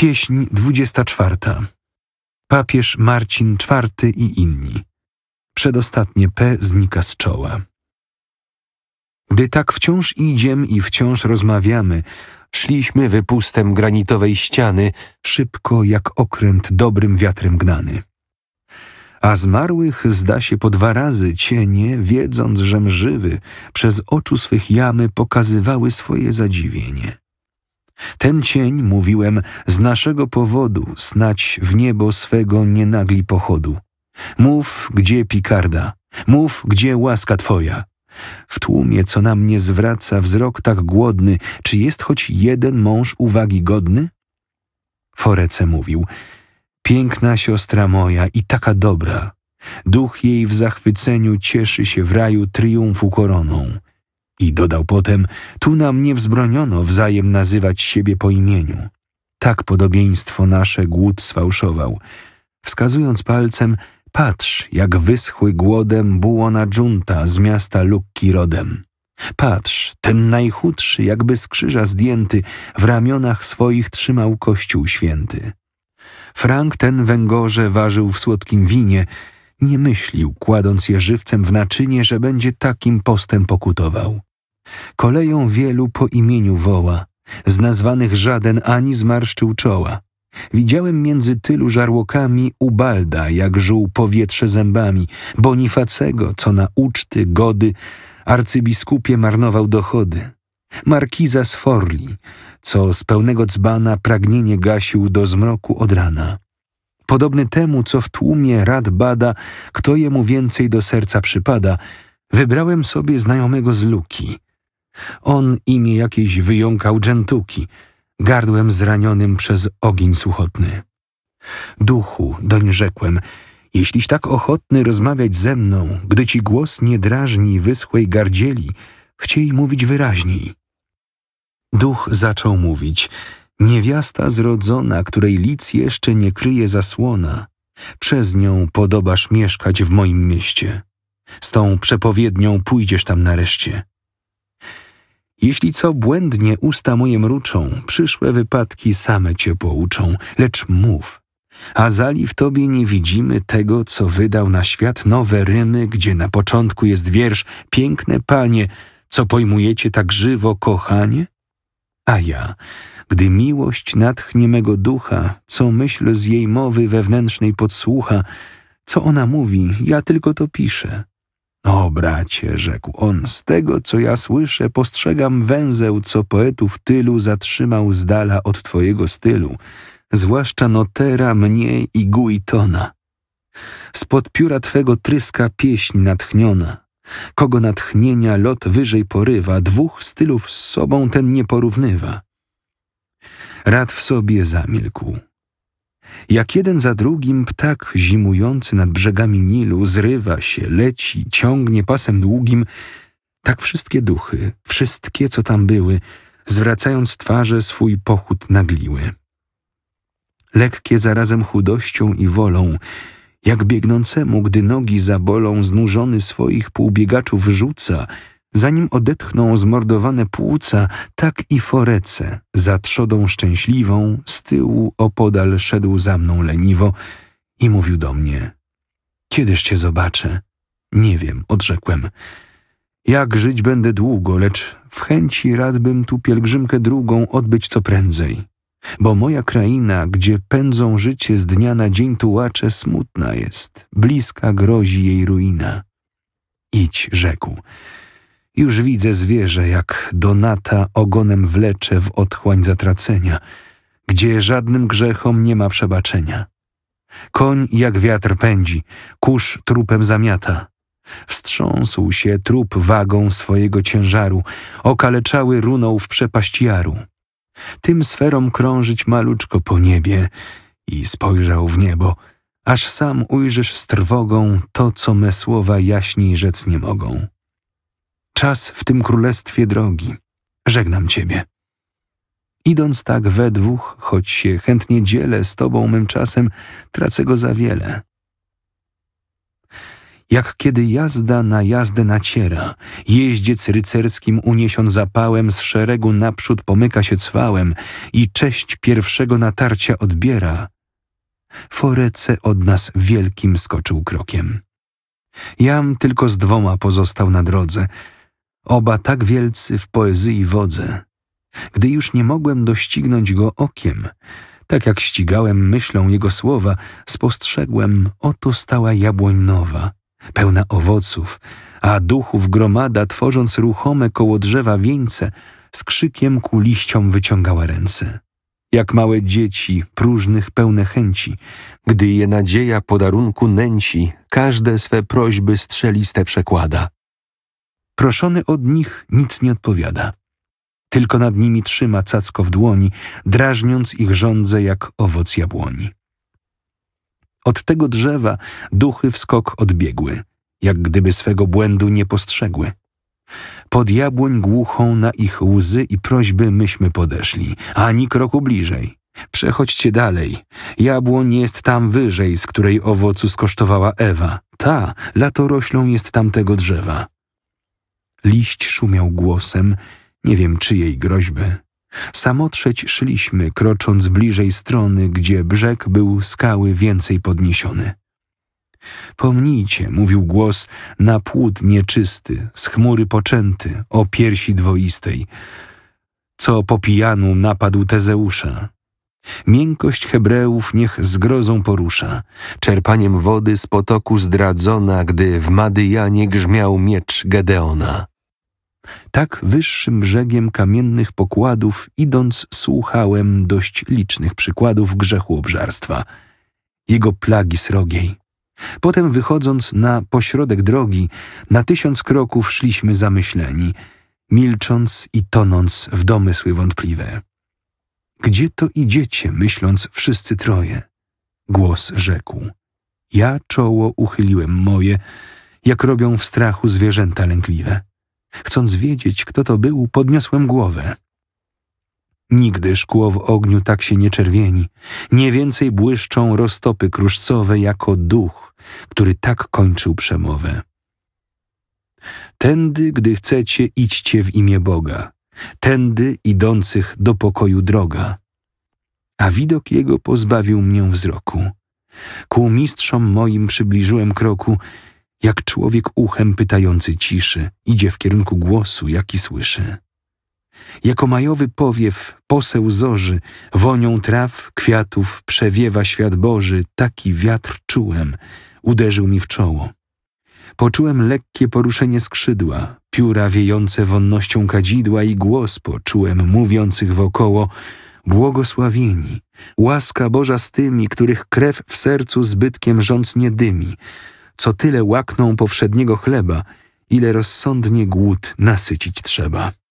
Pieśń 24. Papież Marcin IV i inni. Przedostatnie P znika z czoła. Gdy tak wciąż idziem i wciąż rozmawiamy, szliśmy wypustem granitowej ściany, szybko jak okręt dobrym wiatrem gnany. A zmarłych zda się po 2 razy cienie, wiedząc, żem żywy, przez oczu swych jamy pokazywały swoje zadziwienie. Ten cień, mówiłem, z naszego powodu, snać w niebo swego nie nagli pochodu. Mów, gdzie pikarda, mów, gdzie łaska twoja. W tłumie, co na mnie zwraca wzrok tak głodny, czy jest choć jeden mąż uwagi godny? Forece mówił, piękna siostra moja i taka dobra. Duch jej w zachwyceniu cieszy się w raju triumfu koroną. I dodał potem, tu nam nie wzbroniono wzajem nazywać siebie po imieniu. Tak podobieństwo nasze głód sfałszował. Wskazując palcem, patrz, jak wyschły głodem bułona dżunta z miasta Lukki rodem. Patrz, ten najchudszy, jakby z krzyża zdjęty, w ramionach swoich trzymał Kościół święty. Frank ten węgorze ważył w słodkim winie, nie myślił, kładąc je żywcem w naczynie, że będzie takim postem pokutował. Koleją wielu po imieniu woła, z nazwanych żaden ani zmarszczył czoła. Widziałem między tylu żarłokami Ubalda, jak żuł powietrze zębami, Bonifacego, co na uczty, gody, arcybiskupie marnował dochody. Markiza z Forli, co z pełnego dzbana pragnienie gasił do zmroku od rana. Podobny temu, co w tłumie rad bada, kto jemu więcej do serca przypada, wybrałem sobie znajomego z Luki. On imię jakieś wyjąkał dżentuki, gardłem zranionym przez ogień suchotny. Duchu, doń rzekłem, jeśliś tak ochotny rozmawiać ze mną, gdy ci głos nie drażni wyschłej gardzieli, chciej mówić wyraźniej. Duch zaczął mówić, niewiasta zrodzona, której lic jeszcze nie kryje zasłona, przez nią podobasz mieszkać w moim mieście. Z tą przepowiednią pójdziesz tam nareszcie. Jeśli co błędnie usta moje mruczą, przyszłe wypadki same cię pouczą, lecz mów. Azali w tobie nie widzimy tego, co wydał na świat nowe rymy, gdzie na początku jest wiersz piękne panie, co pojmujecie tak żywo, kochanie? A ja, gdy miłość natchnie mego ducha, co myśl z jej mowy wewnętrznej podsłucha, co ona mówi, ja tylko to piszę. O, bracie, rzekł on, z tego, co ja słyszę, postrzegam węzeł, co poetów tylu zatrzymał z dala od twojego stylu, zwłaszcza Notera, mnie i Guitona. Spod pióra twego tryska pieśń natchniona. Kogo natchnienia lot wyżej porywa, 2 stylów z sobą ten nie porównywa. Rad w sobie zamilkł. Jak jeden za drugim ptak zimujący nad brzegami Nilu zrywa się, leci, ciągnie pasem długim, tak wszystkie duchy, wszystkie, co tam były, zwracając twarze swój pochód nagliły. Lekkie zarazem chudością i wolą, jak biegnącemu, gdy nogi zabolą, znużony swoich półbiegaczów rzuca, zanim odetchną zmordowane płuca, tak i Forece, za trzodą szczęśliwą, z tyłu opodal szedł za mną leniwo i mówił do mnie. Kiedyż cię zobaczę? Nie wiem, odrzekłem. Jak żyć będę długo, lecz w chęci radbym tu pielgrzymkę drugą odbyć co prędzej. Bo moja kraina, gdzie pędzą życie z dnia na dzień tułacze, smutna jest, bliska grozi jej ruina. Idź, rzekł. Już widzę zwierzę, jak Donata ogonem wlecze w otchłań zatracenia, gdzie żadnym grzechom nie ma przebaczenia. Koń jak wiatr pędzi, kurz trupem zamiata. Wstrząsł się trup wagą swojego ciężaru, okaleczały runął w przepaść jaru. Tym sferom krążyć maluczko po niebie i spojrzał w niebo, aż sam ujrzysz z trwogą to, co me słowa jaśniej rzec nie mogą. Czas w tym królestwie drogi, żegnam ciebie. Idąc tak we dwóch, choć się chętnie dzielę z tobą mym czasem, tracę go za wiele. Jak kiedy jazda na jazdę naciera, jeździec rycerskim uniesion zapałem z szeregu naprzód pomyka się cwałem i cześć pierwszego natarcia odbiera, Forece od nas wielkim skoczył krokiem. Jam tylko z 2 pozostał na drodze, oba tak wielcy w poezyi wodze. Gdy już nie mogłem doścignąć go okiem, tak jak ścigałem myślą jego słowa, spostrzegłem, oto stała jabłoń nowa, pełna owoców, a duchów gromada, tworząc ruchome koło drzewa wieńce, z krzykiem ku liściom wyciągała ręce. Jak małe dzieci, próżnych pełne chęci, gdy je nadzieja podarunku nęci, każde swe prośby strzeliste przekłada. Proszony od nich nic nie odpowiada. Tylko nad nimi trzyma cacko w dłoni, drażniąc ich żądze jak owoc jabłoni. Od tego drzewa duchy w skok odbiegły, jak gdyby swego błędu nie postrzegły. Pod jabłoń głuchą na ich łzy i prośby myśmy podeszli, ani kroku bliżej. Przechodźcie dalej. Jabłoń jest tam wyżej, z której owocu skosztowała Ewa. Ta latoroślą jest tamtego drzewa. Liść szumiał głosem, nie wiem czyjej groźby. Samotrzeć szliśmy, krocząc bliżej strony, gdzie brzeg był skały więcej podniesiony. Pomnijcie, mówił głos, na płód nieczysty, z chmury poczęty, o piersi dwoistej, co po pijanu napadł Tezeusza. Miękkość Hebreów niech zgrozą porusza, czerpaniem wody z potoku zdradzona, gdy w Madyjanie grzmiał miecz Gedeona. Tak wyższym brzegiem kamiennych pokładów idąc słuchałem dość licznych przykładów grzechu obżarstwa, jego plagi srogiej. Potem wychodząc na pośrodek drogi, na 1000 kroków szliśmy zamyśleni, milcząc i tonąc w domysły wątpliwe. Gdzie to idziecie, myśląc wszyscy troje? Głos rzekł. Ja czoło uchyliłem moje, jak robią w strachu zwierzęta lękliwe. Chcąc wiedzieć, kto to był, podniosłem głowę. Nigdy szkło w ogniu tak się nie czerwieni, nie więcej błyszczą roztopy kruszcowe jako duch, który tak kończył przemowę. Tędy, gdy chcecie, idźcie w imię Boga, tędy idących do pokoju droga. A widok jego pozbawił mnie wzroku. Ku mistrzom moim przybliżyłem kroku, jak człowiek uchem pytający ciszy, idzie w kierunku głosu, jaki słyszy. Jako majowy powiew, poseł zorzy, wonią traw, kwiatów przewiewa świat Boży, taki wiatr czułem, uderzył mi w czoło. Poczułem lekkie poruszenie skrzydła, pióra wiejące wonnością kadzidła i głos poczułem mówiących wokoło: błogosławieni, łaska Boża z tymi, których krew w sercu zbytkiem rządz nie dymi, co tyle łakną powszedniego chleba, ile rozsądnie głód nasycić trzeba.